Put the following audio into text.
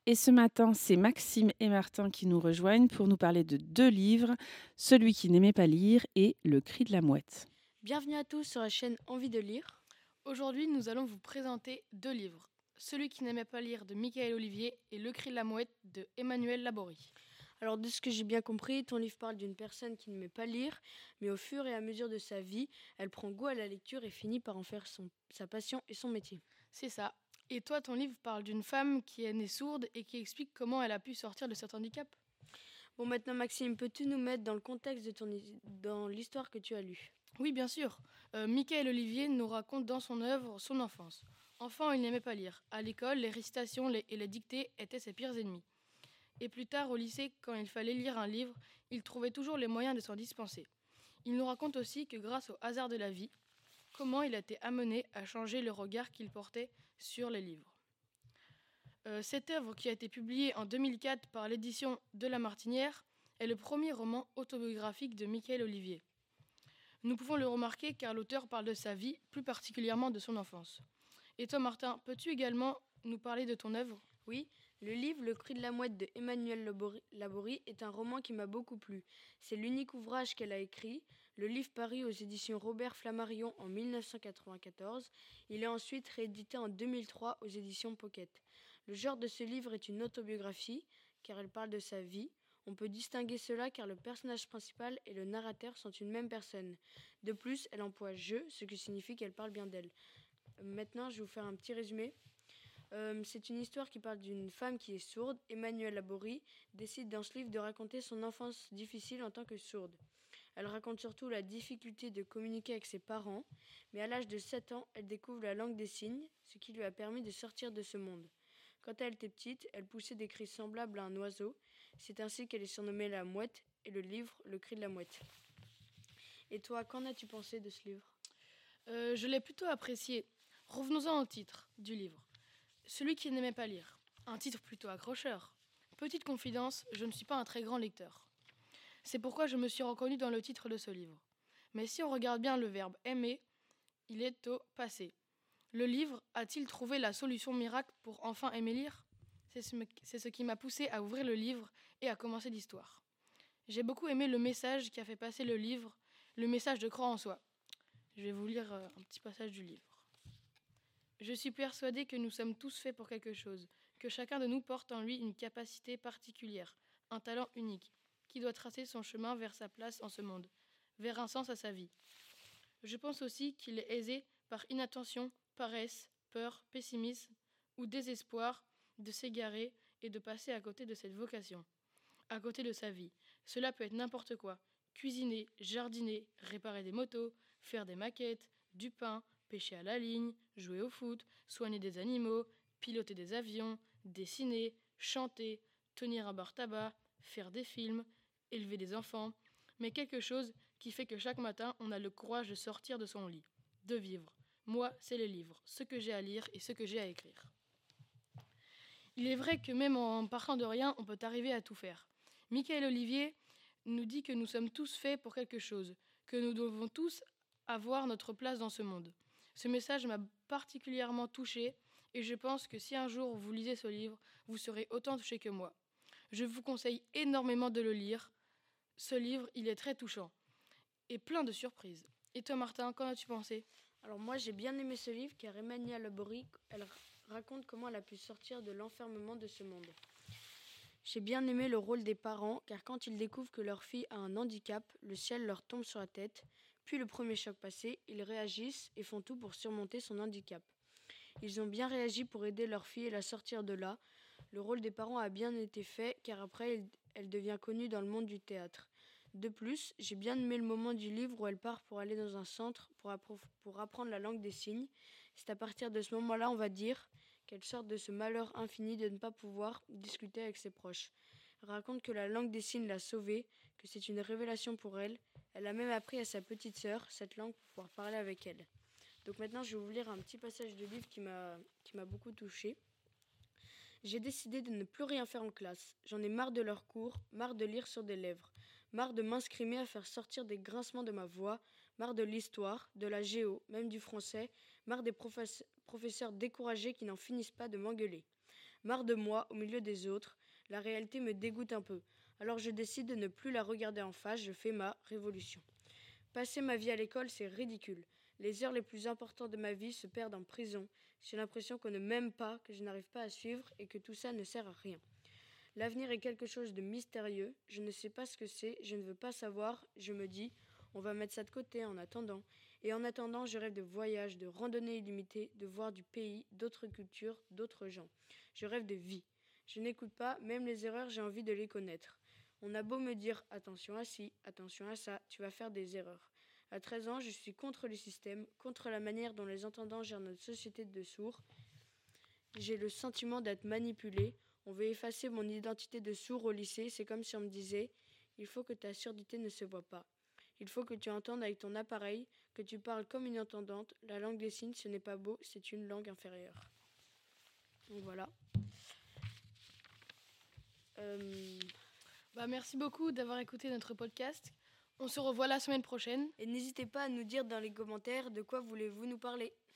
Et ce matin, c'est Maxime et Martin qui nous rejoignent pour nous parler de deux livres, Celui qui n'aimait pas lire et Le cri de la mouette. Bienvenue à tous sur la chaîne Envie de lire. Aujourd'hui, nous allons vous présenter deux livres. Celui qui n'aimait pas lire de Michael Olivier et Le cri de la mouette de Emmanuel Laborie. Alors de ce que j'ai bien compris, ton livre parle d'une personne qui n'aimait pas lire, mais au fur et à mesure de sa vie, elle prend goût à la lecture et finit par en faire sa passion et son métier. C'est ça. Et toi, ton livre parle d'une femme qui est née sourde et qui explique comment elle a pu sortir de cet handicap. Bon, maintenant Maxime, peux-tu nous mettre dans le contexte de dans l'histoire que tu as lue? Oui, bien sûr. Michael Olivier nous raconte dans son œuvre son enfance. Enfant, il n'aimait pas lire. À l'école, les récitations et les dictées étaient ses pires ennemis. Et plus tard, au lycée, quand il fallait lire un livre, il trouvait toujours les moyens de s'en dispenser. Il nous raconte aussi que grâce au hasard de la vie, comment il a été amené à changer le regard qu'il portait sur les livres. Cette œuvre, qui a été publiée en 2004 par l'édition de La Martinière, est le premier roman autobiographique de Michael Olivier. Nous pouvons le remarquer car l'auteur parle de sa vie, plus particulièrement de son enfance. Et toi, Martin, peux-tu également nous parler de ton œuvre ? Oui, le livre Le cri de la mouette de Emmanuel Laborie est un roman qui m'a beaucoup plu. C'est l'unique ouvrage qu'elle a écrit. Le livre parut aux éditions Robert Flammarion en 1994. Il est ensuite réédité en 2003 aux éditions Pocket. Le genre de ce livre est une autobiographie, car elle parle de sa vie. On peut distinguer cela car le personnage principal et le narrateur sont une même personne. De plus, elle emploie « je », ce qui signifie qu'elle parle bien d'elle. Maintenant, je vais vous faire un petit résumé. C'est une histoire qui parle d'une femme qui est sourde. Emmanuel Laborie décide dans ce livre de raconter son enfance difficile en tant que sourde. Elle raconte surtout la difficulté de communiquer avec ses parents, mais à l'âge de 7 ans, elle découvre la langue des signes, ce qui lui a permis de sortir de ce monde. Quand elle était petite, elle poussait des cris semblables à un oiseau. C'est ainsi qu'elle est surnommée la mouette, et le livre, Le cri de la mouette. Et toi, qu'en as-tu pensé de ce livre ? Je l'ai plutôt apprécié. Revenons-en au titre du livre. Celui qui n'aimait pas lire. Un titre plutôt accrocheur. Petite confidence, je ne suis pas un très grand lecteur. C'est pourquoi je me suis reconnu dans le titre de ce livre. Mais si on regarde bien le verbe aimer, il est au passé. Le livre a-t-il trouvé la solution miracle pour enfin aimer lire ? C'est ce qui m'a poussé à ouvrir le livre et à commencer l'histoire. J'ai beaucoup aimé le message qui a fait passer le livre, le message de croire en soi. Je vais vous lire un petit passage du livre. Je suis persuadée que nous sommes tous faits pour quelque chose, que chacun de nous porte en lui une capacité particulière, un talent unique, qui doit tracer son chemin vers sa place en ce monde, vers un sens à sa vie. Je pense aussi qu'il est aisé, par inattention, paresse, peur, pessimisme ou désespoir, de s'égarer et de passer à côté de cette vocation, à côté de sa vie. Cela peut être n'importe quoi. Cuisiner, jardiner, réparer des motos, faire des maquettes, du pain, pêcher à la ligne, jouer au foot, soigner des animaux, piloter des avions, dessiner, chanter, tenir un bar tabac, faire des films, élever des enfants, mais quelque chose qui fait que chaque matin, on a le courage de sortir de son lit, de vivre. Moi, c'est les livres, ce que j'ai à lire et ce que j'ai à écrire. Il est vrai que même en partant de rien, on peut arriver à tout faire. Michael Olivier nous dit que nous sommes tous faits pour quelque chose, que nous devons tous avoir notre place dans ce monde. Ce message m'a particulièrement touchée et je pense que si un jour vous lisez ce livre, vous serez autant touché que moi. Je vous conseille énormément de le lire. Ce livre, il est très touchant et plein de surprises. Et toi, Martin, qu'en as-tu pensé ? Alors moi, j'ai bien aimé ce livre car Emmanuel Laborie, elle raconte comment elle a pu sortir de l'enfermement de ce monde. J'ai bien aimé le rôle des parents car quand ils découvrent que leur fille a un handicap, le ciel leur tombe sur la tête. Puis le premier choc passé, ils réagissent et font tout pour surmonter son handicap. Ils ont bien réagi pour aider leur fille et la sortir de là. Le rôle des parents a bien été fait car après, elle devient connue dans le monde du théâtre. De plus, j'ai bien aimé le moment du livre où elle part pour aller dans un centre pour apprendre la langue des signes. C'est à partir de ce moment-là, on va dire, qu'elle sort de ce malheur infini de ne pas pouvoir discuter avec ses proches. Elle raconte que la langue des signes l'a sauvée, que c'est une révélation pour elle. Elle a même appris à sa petite sœur cette langue pour pouvoir parler avec elle. Donc maintenant, je vais vous lire un petit passage de livre qui m'a beaucoup touchée. J'ai décidé de ne plus rien faire en classe. J'en ai marre de leurs cours, marre de lire sur des lèvres, marre de m'inscrimer à faire sortir des grincements de ma voix, marre de l'histoire, de la géo, même du français, marre des professeurs découragés qui n'en finissent pas de m'engueuler. Marre de moi, au milieu des autres, la réalité me dégoûte un peu. Alors je décide de ne plus la regarder en face, je fais ma révolution. Passer ma vie à l'école, c'est ridicule. Les heures les plus importantes de ma vie se perdent en prison. J'ai l'impression qu'on ne m'aime pas, que je n'arrive pas à suivre et que tout ça ne sert à rien. L'avenir est quelque chose de mystérieux. Je ne sais pas ce que c'est, je ne veux pas savoir. Je me dis, on va mettre ça de côté en attendant. Et en attendant, je rêve de voyages, de randonnées illimitées, de voir du pays, d'autres cultures, d'autres gens. Je rêve de vie. Je n'écoute pas, même les erreurs, j'ai envie de les connaître. On a beau me dire, attention à ci, attention à ça, tu vas faire des erreurs. À 13 ans, je suis contre le système, contre la manière dont les entendants gèrent notre société de sourds. J'ai le sentiment d'être manipulée. On veut effacer mon identité de sourd au lycée. C'est comme si on me disait « Il faut que ta surdité ne se voie pas. Il faut que tu entendes avec ton appareil, que tu parles comme une entendante. La langue des signes, ce n'est pas beau, c'est une langue inférieure. » Donc voilà. Merci beaucoup d'avoir écouté notre podcast. On se revoit la semaine prochaine. Et n'hésitez pas à nous dire dans les commentaires de quoi voulez-vous nous parler.